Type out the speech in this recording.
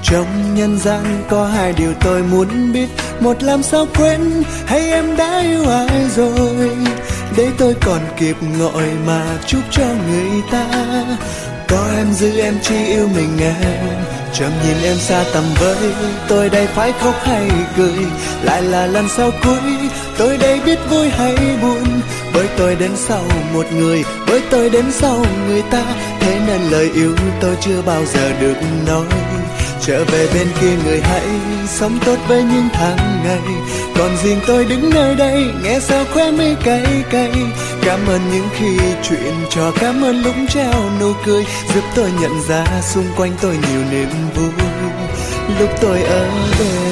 Trong nhân gian có hai điều tôi muốn biết, một làm sao quên hay em đã yêu ai rồi, để tôi còn kịp gọi mà chúc cho người ta. Có em giữ em chỉ yêu mình em, chậm nhìn em xa tầm với, tôi đây phải khóc hay cười, lại là lần sau cuối, tôi đây biết vui hay buồn, bởi tôi đến sau một người, bởi tôi đến sau người ta, thế nên lời yêu tôi chưa bao giờ được nói. Trở về bên kia người hãy sống tốt với những tháng ngày, còn riêng tôi đứng nơi đây nghe sao khóe mi cay cay. Cảm ơn những khi chuyện trò, cảm ơn lúc trao nụ cười, giúp tôi nhận ra xung quanh tôi nhiều niềm vui lúc tôi ở bên